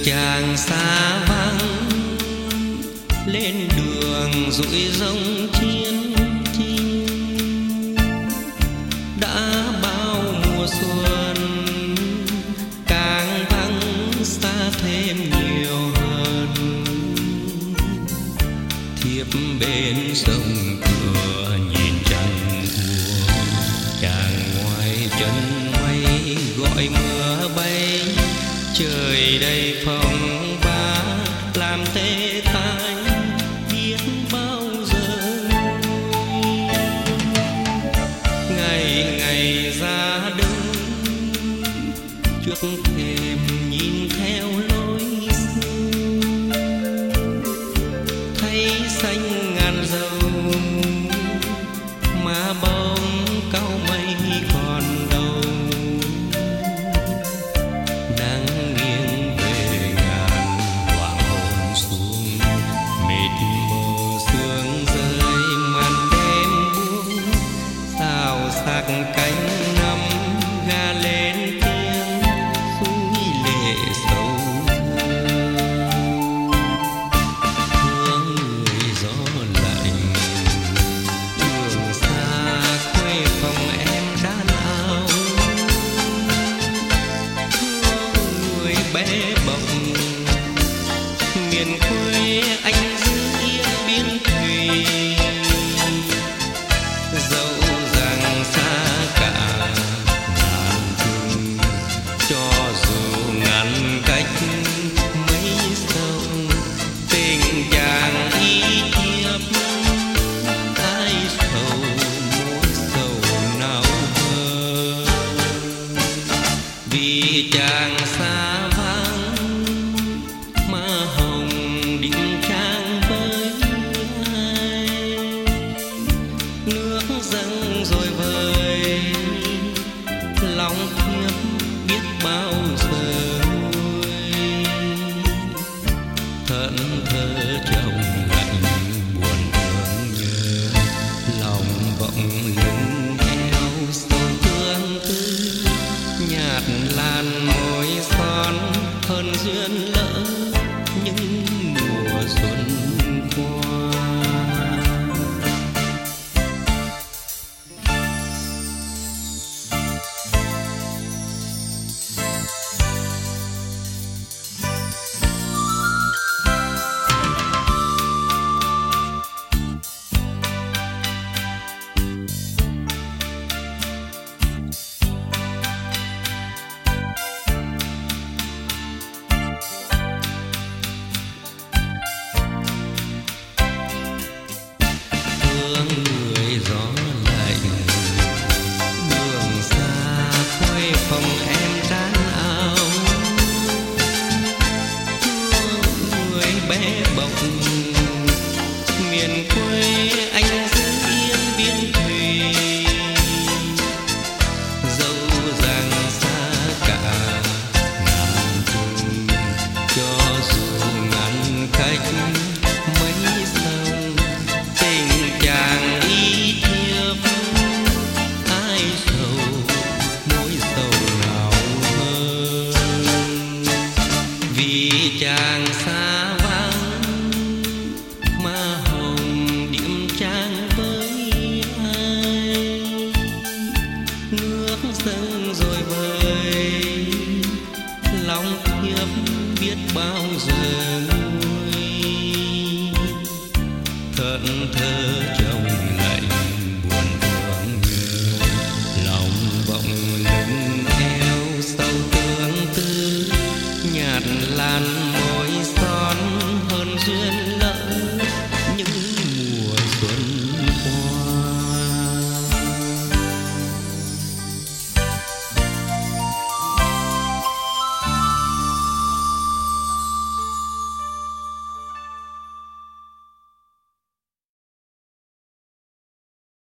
chàng xa vắng lên đường dụi rông chiến chinh, đã bao mùa xuân càng vắng xa thêm nhiều hơn. Thiếp bên sông cửa nhìn trăng buồn, chàng ngoài chân mây gọi mưa bay, trời đây phong ba làm tê tái biết bao giờ. Ngày ngày ra đông trước thềm nhìn theo lối xưa, thấy xanh ngàn dâu mà bóng cao mây còn đâu. Nắng nghiêng về ngàn hoàng hôn xuống, mịt mờ sương rơi màn đêm buông, sao sắc cánh năm ga lên tiếng suối lệ sâu. Hướng người gió lạnh đường xa khuê phòng em đan áo, người bé bồng miền quê anh giữ yên biên thùy. Dẫu rằng xa cả ngàn thương, cho dù ngăn cách mấy sông, tình chàng y thiếp ai sầu mỗi sầu nào hơn. Vì chàng xa vắng má hồng định trang với ai, nước dâng rồi vơi lòng thiếp biết bao giờ nguôi. Thẫn thờ chồng lạnh buồn thương nhớ, lòng vọng lưng theo sâu tương tư, nhạt lan môi son hơn duyên lỡ những mùa xuân qua. Hương người gió lạnh đường xa khuê phòng em đan áo, người bé bồng miền quê anh giữ yên biên thùy. Dẫu rằng xa cả ngàn thương, cho dù ngăn cách mấy sông, tình chàng y thiếp ai sầu mỗi sầu nào hơn. Vì chàng xa